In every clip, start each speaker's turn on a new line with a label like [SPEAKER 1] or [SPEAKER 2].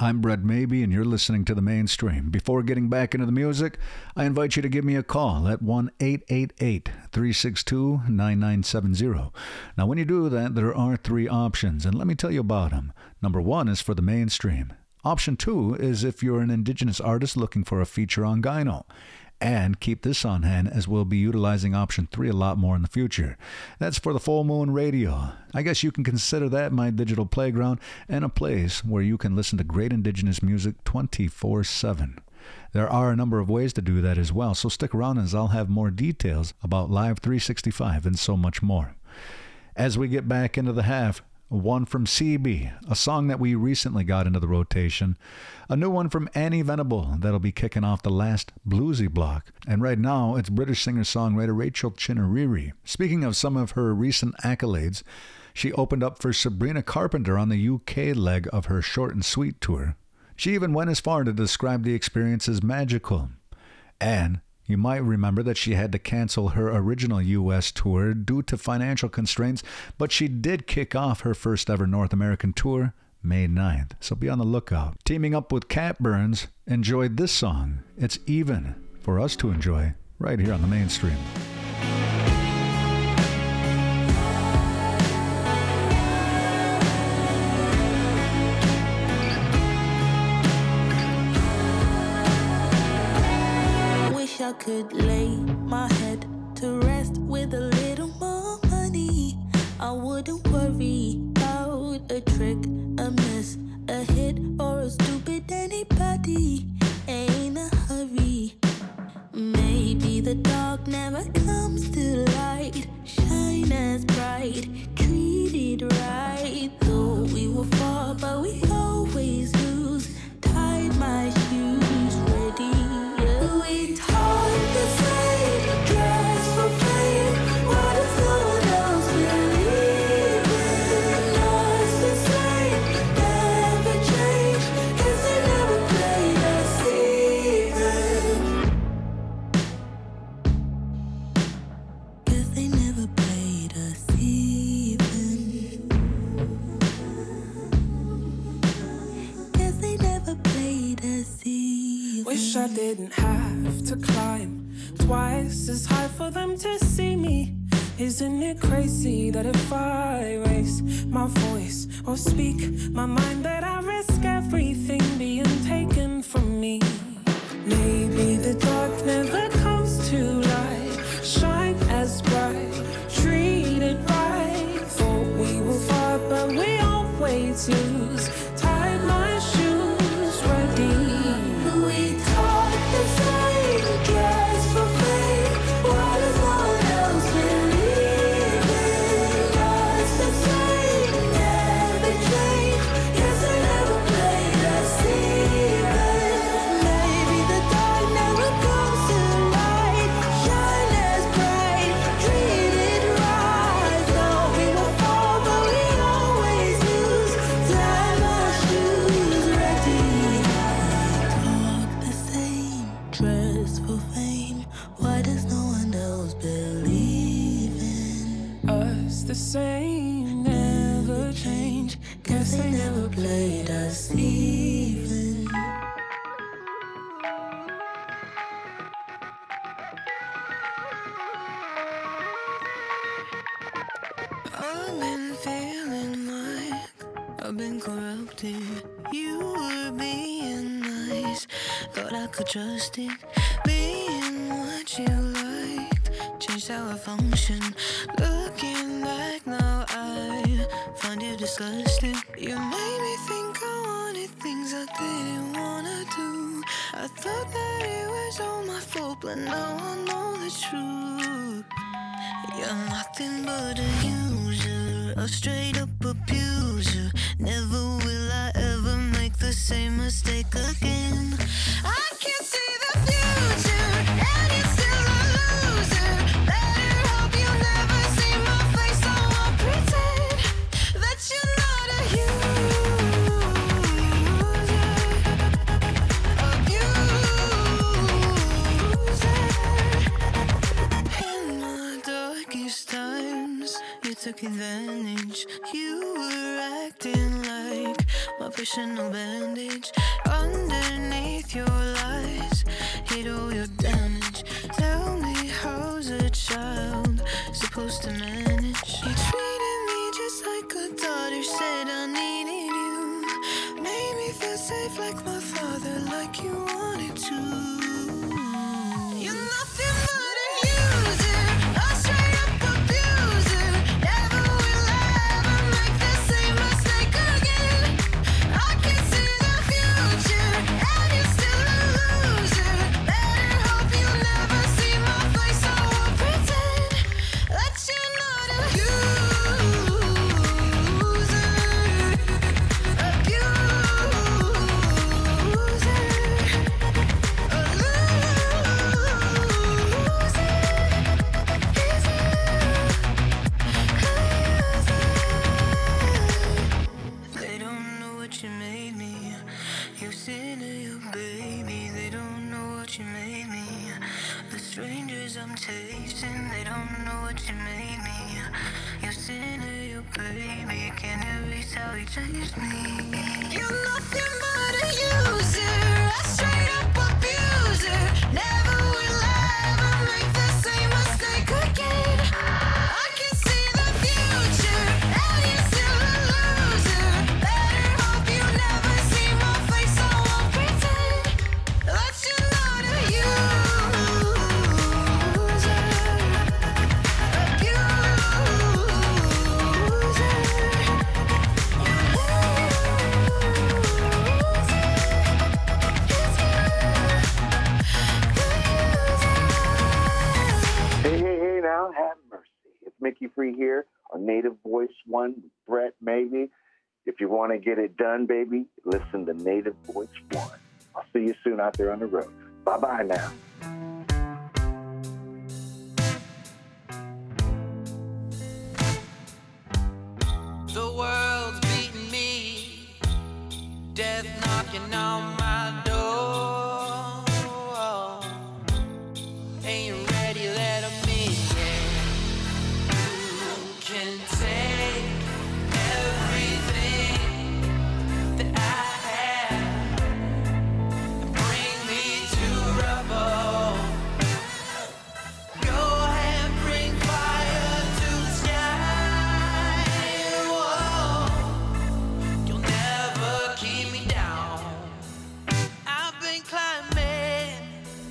[SPEAKER 1] I'm Brett Maybe, and you're listening to The Mainstream. Before getting back into the music, I invite you to give me a call at 1-888-362-9970. Now, when you do that, there are three options, and let me tell you about them. Number one is for The Mainstream. Option two is if you're an Indigenous artist looking for a feature on Gyno. And keep this on hand, as we'll be utilizing option 3 a lot more in the future. That's for the Full Moon Radio. I guess you can consider that my digital playground and a place where you can listen to great Indigenous music 24/7. There are a number of ways to do that as well, so stick around as I'll have more details about Live 365 and so much more. As we get back into the half, one from CB, a song that we recently got into the rotation. A new one from Annie Venable that'll be kicking off the last bluesy block. And right now, it's British singer-songwriter Rachel Chinariri. Speaking of some of her recent accolades, she opened up for Sabrina Carpenter on the UK leg of her Short and Sweet tour. She even went as far to describe the experience as magical. And you might remember that she had to cancel her original U.S. tour due to financial constraints, but she did kick off her first ever North American tour May 9th, so be on the lookout. Teaming up with Cat Burns, enjoyed this song. It's Even for us to enjoy right here on The Mainstream.
[SPEAKER 2] I could lay my head to rest with a little more money. I wouldn't worry about a trick, a miss, a hit, or a stupid anybody. Ain't a hurry. Maybe the dark never comes to light. Shine as bright, treated right. Though we were far, but we always lose. Tied my shoes ready. We taught the same dress for fame. What if no one else believed in us the same? Never changed, 'cause they never played us even. 'Cause they never played us even. 'Cause they never played us even.
[SPEAKER 3] Wish I didn't have to climb twice as high for them to see me. Isn't it crazy that if I raise my voice or speak my mind, that I risk everything being taken from me? Maybe the dark never comes to light. Shine as bright, treated right. Thought we were far, but we always lose. Tied my shoes ready. We taught the same dress for fame. Why does no one else believe in us the same? Never change, 'cause they never played us even. Maybe the dark never comes to light. Shine as bright, treated right. Though we were far, but we always lose. Tie my shoes ready. The same dress for fame. Why does no one else believe in us the same? Never change, 'cause they never played us even.
[SPEAKER 2] I've been feeling like I've been corrupted. You were being nice, thought I could trust it. Being what you liked, changed how I function. Looking back now, I find you disgusting. You made me think I wanted things I didn't wanna do. I thought that it was all my fault, but now I know the truth. You're nothing but a user, a straight up abuser. Never will I ever make the same mistake again. I can't see the future, and you're still a loser. Better hope you never see my face, so I'll pretend that you're not a abuser. In my darkest times, you took advantage. You were acting like my professional bandage underneath your lies. Hid all your damage. Tell me, how's a child supposed to manage? You treated me just like a daughter, said I needed you. Made me feel safe like my father, like you wanted to. You're nothing but a user, a straight up abuser. Never will I ever make the same mistake again. I can see the future, and you're still a loser. Better hope you never see my face. I won't pretend that you're not a user, They don't know what you made me. You sin to your baby. They don't know what you made me. The strangers I'm chasing, they don't know what you made me. You sin to your baby. Can't erase how he changed me. You're nothing but a user, a straight up abuser. Never will I ever make the same mistake again. I can see the future, and you're still a loser. Better hope you never see my face. I won't pretend that you're not a user,
[SPEAKER 4] Hey, now, have mercy. It's Mickey Free here on Native Voice One with Brett Maybe. If you want to get it done, baby, listen to Native Voice One. I'll see you soon out there on the road. Bye-bye now.
[SPEAKER 5] The world's beating me, death knocking on my door. Ain't you ready, let 'em in, yeah. You can take everything that I have and bring me to rubble. Go ahead, bring fire to the sky. Whoa. You'll never keep me down. I've been climbing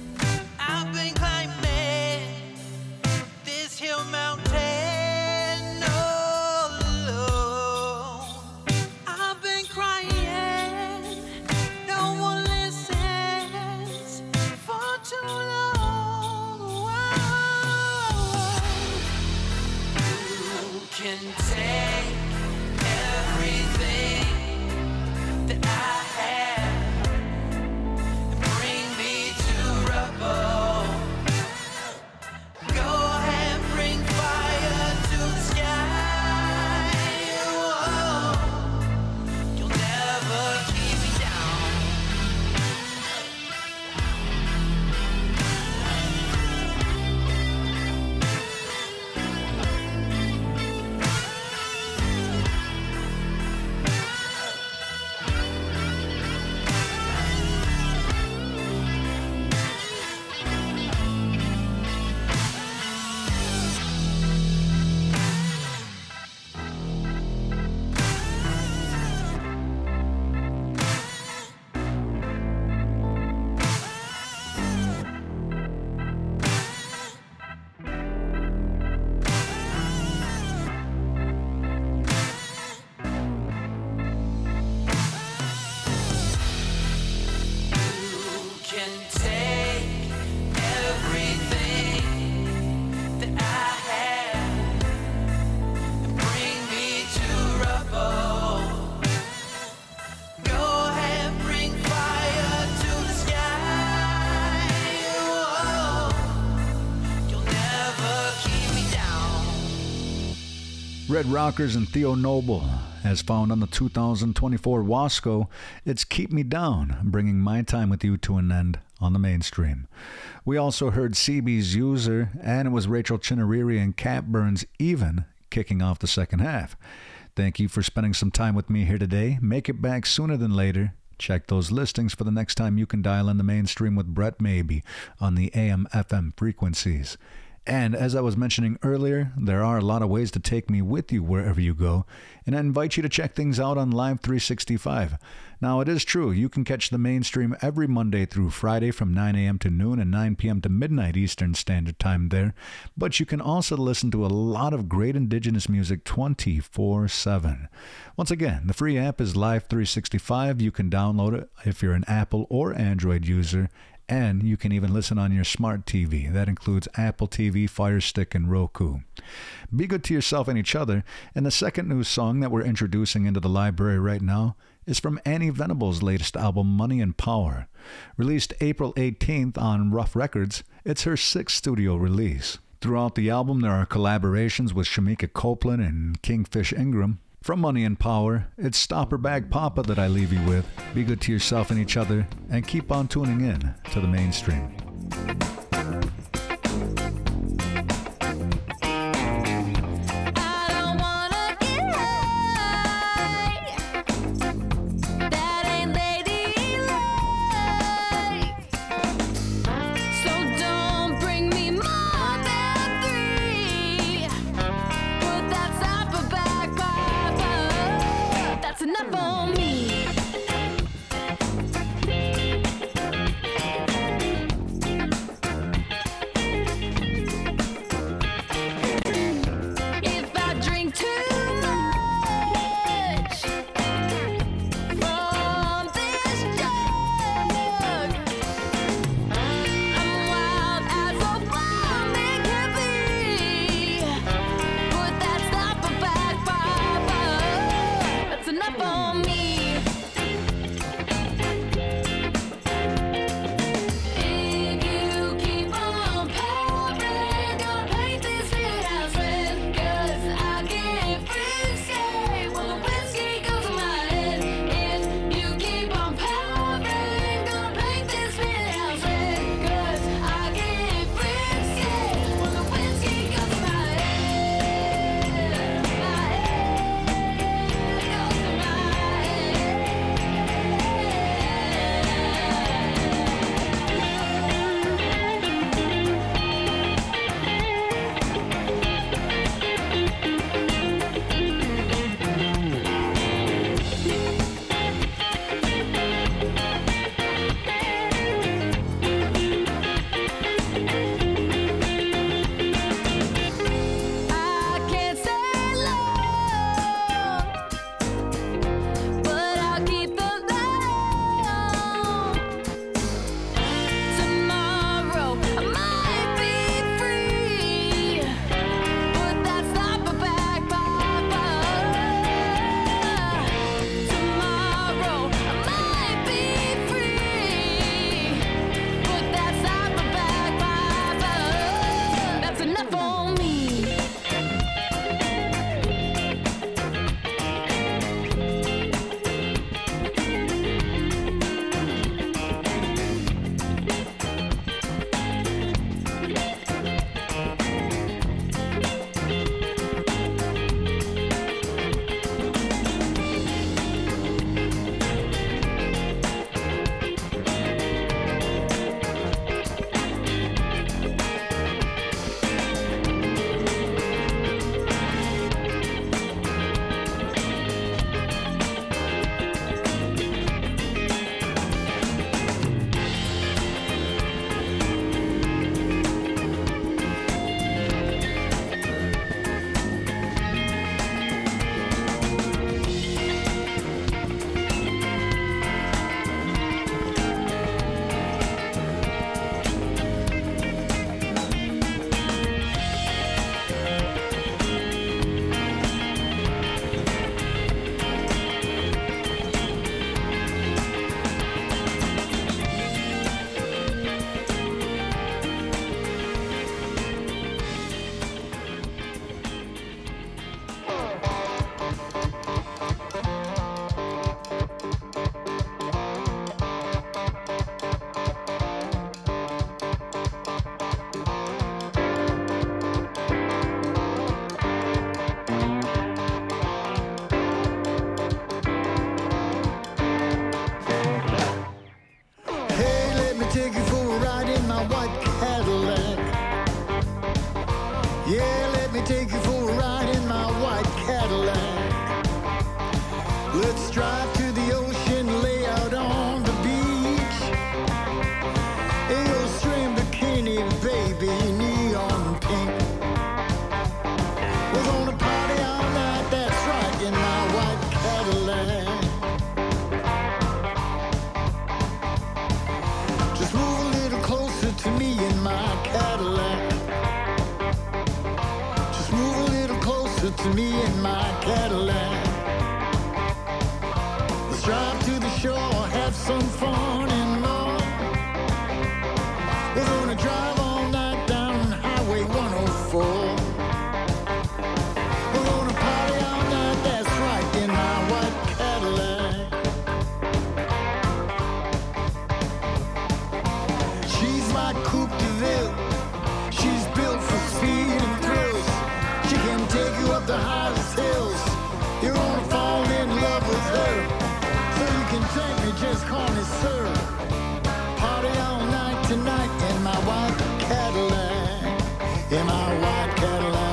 [SPEAKER 5] this hill mountain all alone. I've been crying, no one listens for too long. You can take everything that I have and bring me to rubble. Go ahead, bring fire to the sky. Whoa. You'll never keep me down. You can take everything that I have and bring me to rubble. Go ahead, bring fire to the sky. Whoa. You'll never keep me down.
[SPEAKER 1] Red Rockers and Theo Noble, as found on the 2024 Wasco, it's Keep Me Down, bringing my time with you to an end on the mainstream. We also heard CB's User, and it was Rachel Chinariri and Cat Burns' Even kicking off the second half. Thank you for spending some time with me here today. Make it back sooner than later. Check those listings for the next time you can dial in the mainstream with Brett Maybe on the AM/FM frequencies. And as I was mentioning earlier, there are a lot of ways to take me with you wherever you go, and I invite you to check things out on Live 365. Now, it is true, you can catch the mainstream every Monday through Friday from 9 a.m. to noon and 9 p.m. to midnight Eastern Standard Time there, but you can also listen to a lot of great indigenous music 24/7. Once again, the free app is Live 365. You can download it if you're an Apple or Android user, and you can even listen on your smart TV. That includes Apple TV, Fire Stick, and Roku. Be good to yourself and each other. And the second new song that we're introducing into the library right now is from Annie Venable's latest album, Money and Power. Released April 18th on Rough Records, it's her 6th studio release. Throughout the album, there are collaborations with Shamika Copeland and Kingfish Ingram. From Money and Power, it's Stop or Bag Papa that I leave you with. Be good to yourself and each other, and keep on tuning in to the mainstream.
[SPEAKER 6] to me in my Cadillac. Let's drive to the shore, have some fun and more. We're gonna drive all night down Highway 104. We're gonna party all night, that's right, in my white Cadillac. She's my Coupe de Ville. She's built for speed and thrills. She can take you up the highest hills. You're gonna fall in love with her. So you can thank me, just call me sir. Party all night tonight in my white Cadillac. In my white Cadillac.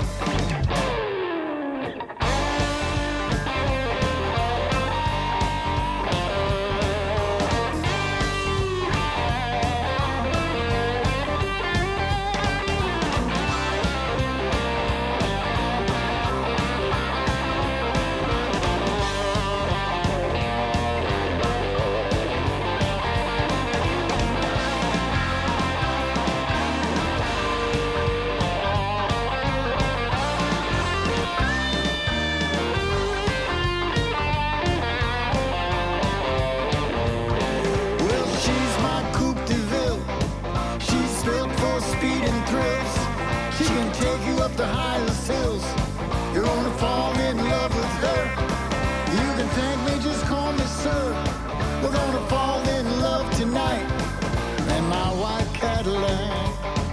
[SPEAKER 6] The highest hills, you're gonna fall in love with her. You can thank me, just call me sir. We're gonna fall in love tonight in my white Cadillac.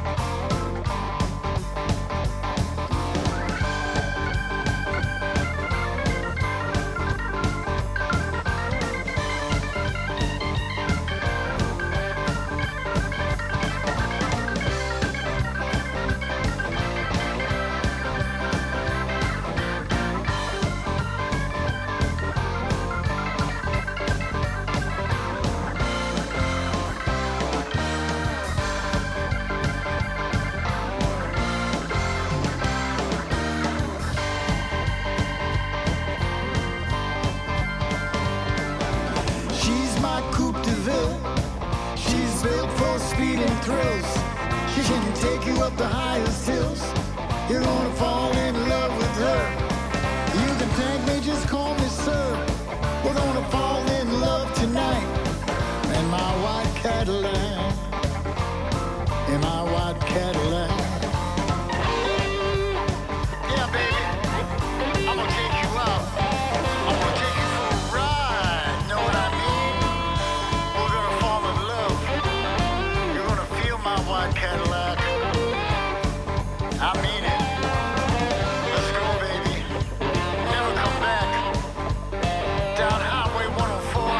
[SPEAKER 6] The highest hills, you're gonna fall in love with her. You can thank me, just call me sir. We're gonna fall in love tonight in my white Cadillac. In my white Cadillac. Yeah, baby, I'm gonna take you out. I'm gonna take you for a ride. Know what I mean? We're gonna fall in love. You're gonna feel my white Cadillac. I mean it. Let's go, baby. Never come back. Down Highway 104.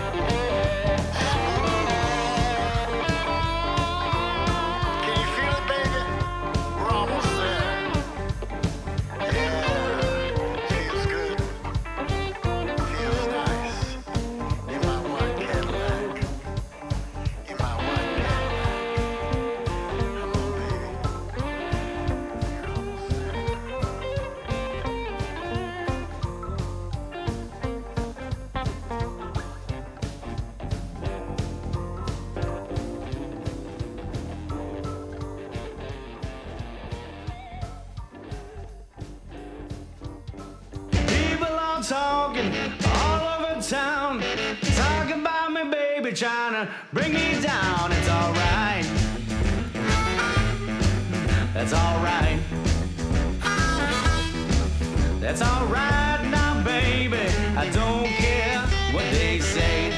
[SPEAKER 6] Can you feel it, baby? We're almost there. Yeah. Feels good. Feels nice. In my white Cadillac. In my white Cadillac. Come on, baby.
[SPEAKER 7] People are talking all over town, talking about me, baby, trying to bring me down. It's alright. That's alright. That's alright now, baby. I don't care what they say.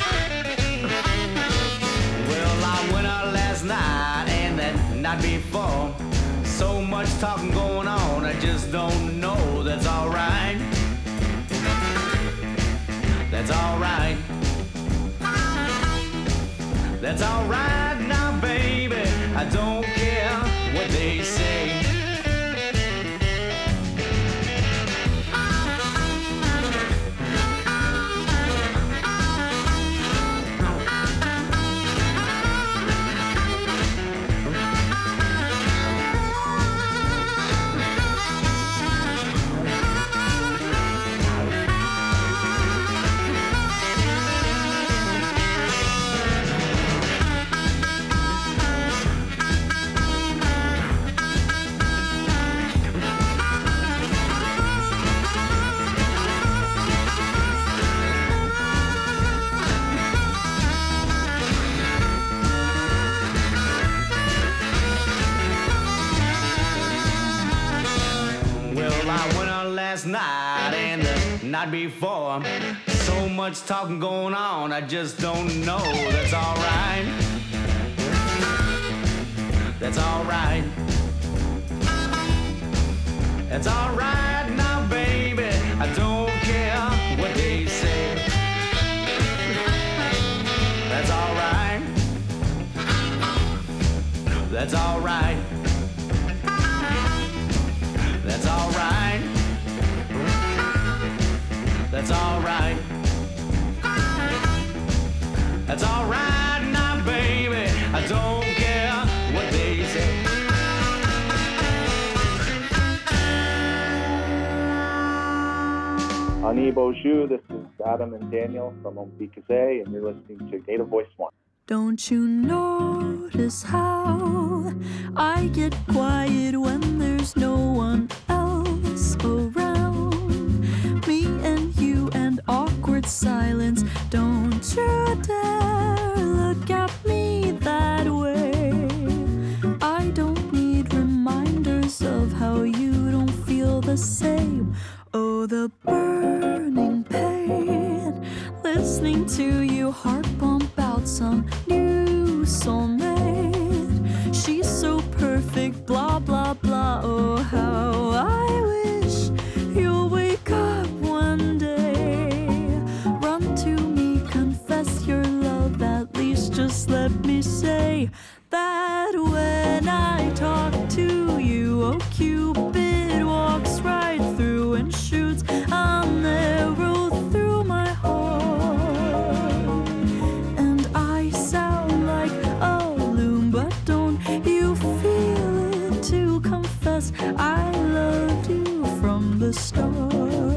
[SPEAKER 7] Well, I went out last night and that night before. So much talking going on, I just don't know. That's alright. That's alright. That's alright now, baby. I don't care what they say. night and the night before. So much talking going on, I just don't know. That's alright. That's alright. That's alright now, baby. I don't care what they say. That's alright. That's alright. That's alright. That's alright. That's alright now, baby. I don't care what they say.
[SPEAKER 4] Ani bonjour, this is Adam and Daniel from Ombikaze, and you're listening to Native Voice One.
[SPEAKER 8] Don't you notice how I get quiet when there's no one else around? Me and you and awkward silence. Don't you dare look at me that way. I don't need reminders of how you don't feel the same. Oh, the burning pain, listening to you heart pump out some new soulmate. She's so perfect, blah, blah, blah. Oh, how I wish you'll wake up one day. Run to me, confess your love, at least just let me say that when I talk to you, oh, Cupid walks right through and shoots an arrow through my heart. And I sound like a loon, but don't you feel it to confess I loved you from the start?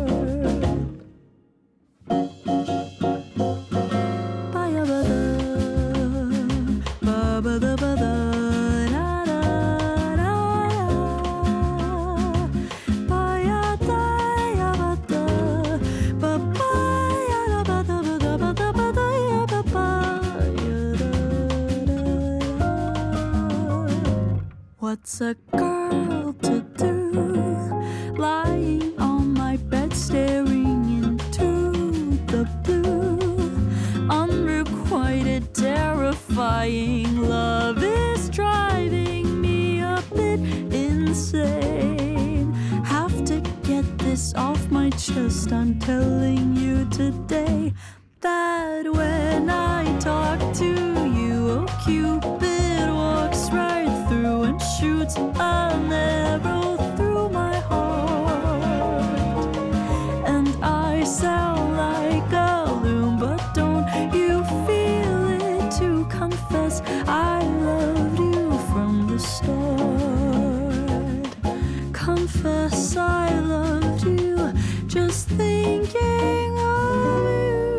[SPEAKER 8] What's a girl to do, lying on my bed staring into the blue? Unrequited, terrifying love is driving me a bit insane. Have to get this off my chest, I'm telling you today that when I talk to you, oh, Cupid walks right through and shoots an arrow through my heart. And I sound like a loon, but don't you feel it to confess I loved you from the start? Confess I loved you, just thinking of you.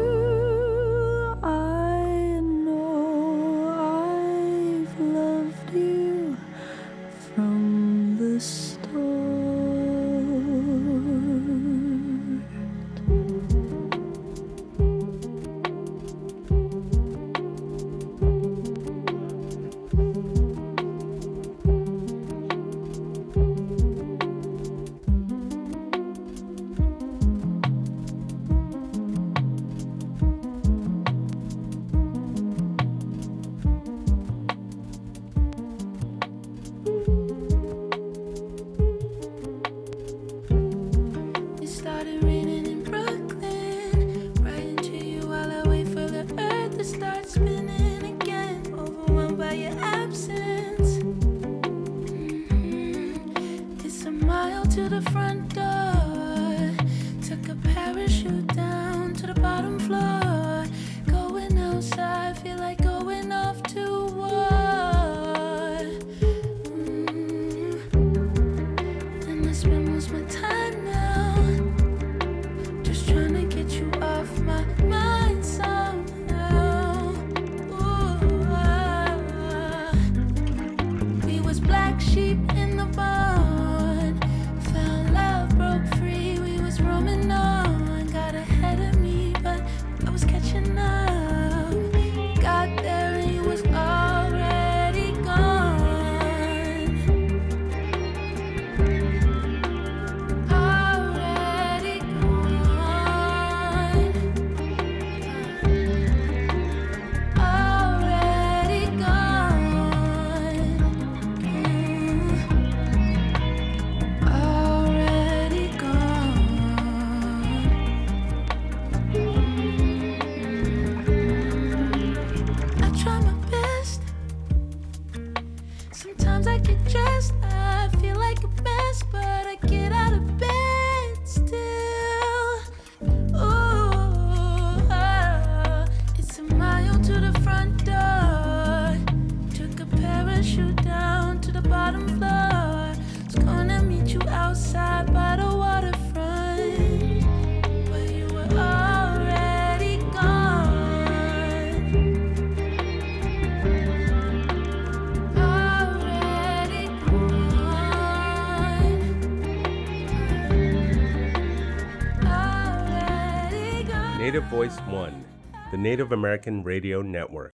[SPEAKER 9] Voice One, the Native American Radio Network.